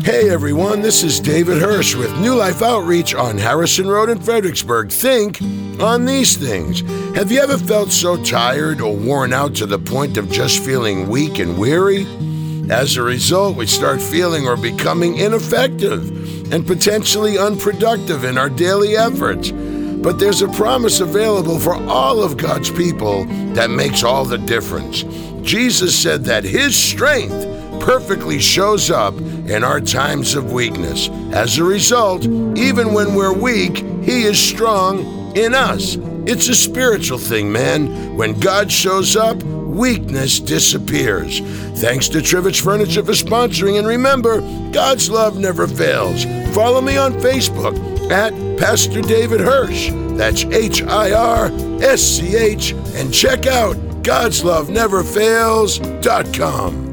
Hey everyone, this is David Hirsch with New Life Outreach on Harrison Road in Fredericksburg. Think on these things. Have you ever felt so tired or worn out to the point of just feeling weak and weary? As a result, we start feeling or becoming ineffective and potentially unproductive in our daily efforts. But there's a promise available for all of God's people that makes all the difference. Jesus said that His strength perfectly shows up in our times of weakness. As a result, even when we're weak, He is strong in us. It's a spiritual thing, man. When God shows up, weakness disappears. Thanks to Trivich Furniture for sponsoring, and remember, God's love never fails. Follow me on Facebook at Pastor David Hirsch. That's HIRSCH, and check out God'sLoveNeverFails.com.